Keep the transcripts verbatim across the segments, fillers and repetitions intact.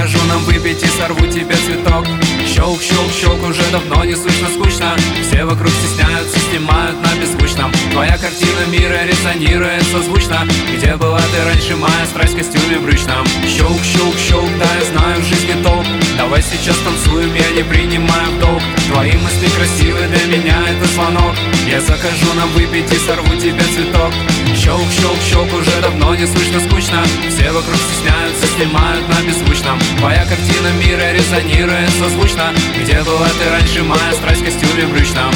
закажу нам выпить и сорву тебе цветок. Щелк, щелк, щелк, уже давно не слышно, скучно. Все вокруг стесняются, снимают на беззвучном. Твоя картина мира резонирует созвучно. Где была ты раньше, моя страсть в костюме брючном? Щелк, щелк, щелк, да я знаю в жизни толк. Давай сейчас танцуем, я не принимаю в долг. Твои мысли красивы, для меня это звонок. Я закажу нам выпить и сорву тебе цветок. Щелк, щелк, щелк, уже давно не слышно, скучно. Все вокруг стесняются, снимают на беззвучном. Твоя картина мира резонирует созвучно. Где была ты раньше, моя страсть в костюме брючном?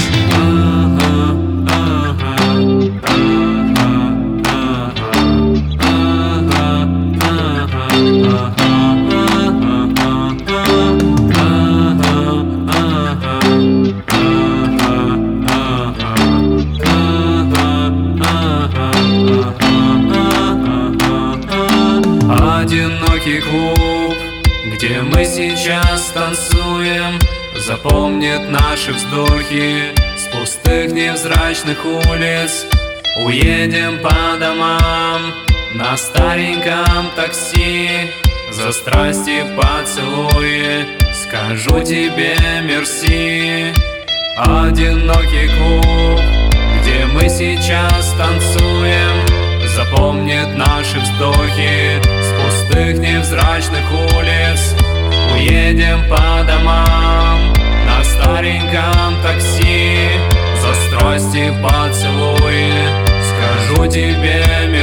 Одинокий клуб, где мы сейчас танцуем, запомнит наши вздохи с пустых невзрачных улиц. Уедем по домам на стареньком такси, за страсти поцелуи скажу тебе мерси. Одинокий клуб, где мы сейчас танцуем, запомнит наши вздохи с пустых невзрачных улиц. Уедем по домам на стареньком такси, за страсти поцелуи скажу тебе